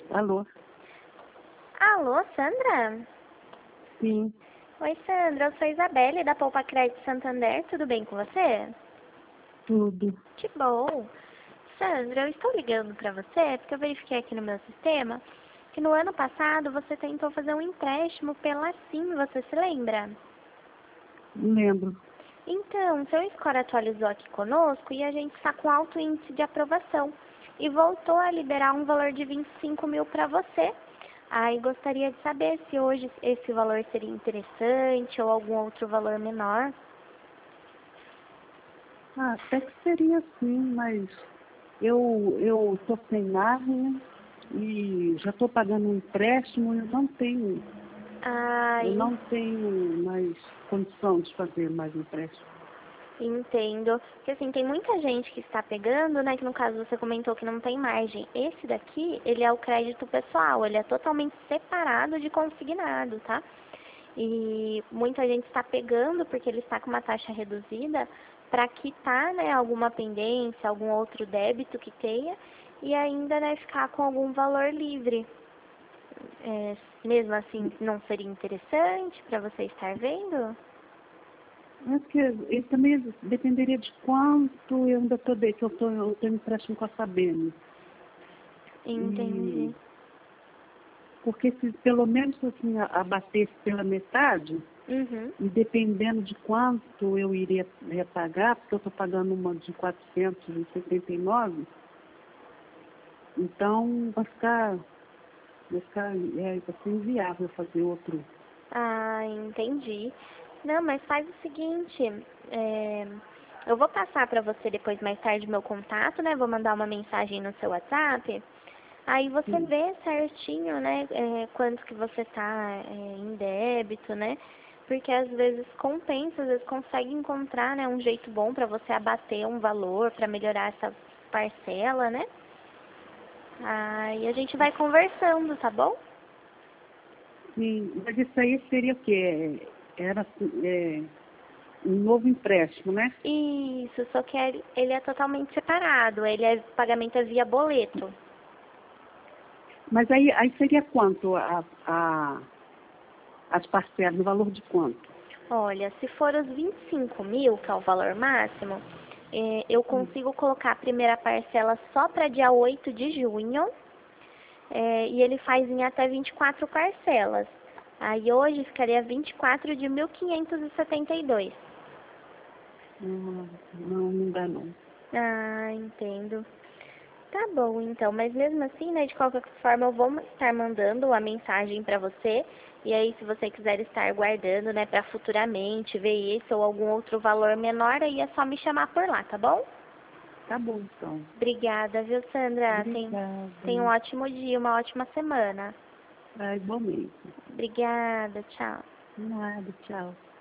Alô? Alô, Sandra? Sim, Oi, Sandra, eu sou a Isabelle, da Poupa Crédito Santander, tudo bem com você? tudo. Que bom! Sandra, eu estou ligando para você porque eu verifiquei aqui no meu sistema que no ano passado você tentou fazer um empréstimo pela Sim, você se lembra? Não lembro. Então, seu score atualizou aqui conosco e a gente está com alto índice de aprovação e voltou a liberar um valor de 25 mil para você. Aí gostaria de saber se hoje esse valor seria interessante ou algum outro valor menor. Até que seria assim, mas eu tô sem nada e já estou pagando um empréstimo e eu Ai, não tenho mais condição de fazer mais empréstimo. entendo. Porque assim, tem muita gente que está pegando, né? Que no caso você comentou que não tem margem. Esse daqui, ele é o crédito pessoal, ele é totalmente separado de consignado, tá? E muita gente está pegando porque ele está com uma taxa reduzida para quitar, né, alguma pendência, algum outro débito que tenha e ainda, né, ficar com algum valor livre. Mesmo assim, não seria interessante para você estar vendo? Mas que ele também dependeria de quanto eu ainda estou que eu tenho empréstimo com a Sabene. E Entendi. porque se pelo menos assim abatesse pela metade, Uhum. e dependendo de quanto eu iria pagar, porque eu estou pagando uma de 479, então vai ser inviável fazer outro. Ah, entendi. Não, mas faz o seguinte, eu vou passar para você depois mais tarde meu contato, né? Vou mandar uma mensagem no seu WhatsApp. Aí você Sim. vê certinho, né, quanto que você tá em débito, né? Porque às vezes compensa, às vezes consegue encontrar, né, um jeito bom para você abater um valor, para melhorar essa parcela, né? Aí a gente vai conversando, tá bom? Sim, mas isso aí seria o quê? Era um novo empréstimo, né? Isso, só que ele é totalmente separado, pagamento é via boleto. Mas aí seria quanto as parcelas, no valor de quanto? Olha, se for os 25 mil, que é o valor máximo, eu consigo colocar a primeira parcela só para dia 8 de junho, e ele faz em até 24 parcelas. Aí hoje ficaria 24 de 1.572. Não dá não. Ah, entendo. Tá bom, então, mas mesmo assim, né, de qualquer forma eu vou estar mandando a mensagem para você, e aí se você quiser estar guardando, né, para futuramente ver esse ou algum outro valor menor, aí é só me chamar por lá, tá bom? Tá bom, então. Obrigada, viu, Sandra? Tem um Obrigada. ótimo dia, uma ótima semana. Igualmente. Obrigada, tchau. Nada, tchau.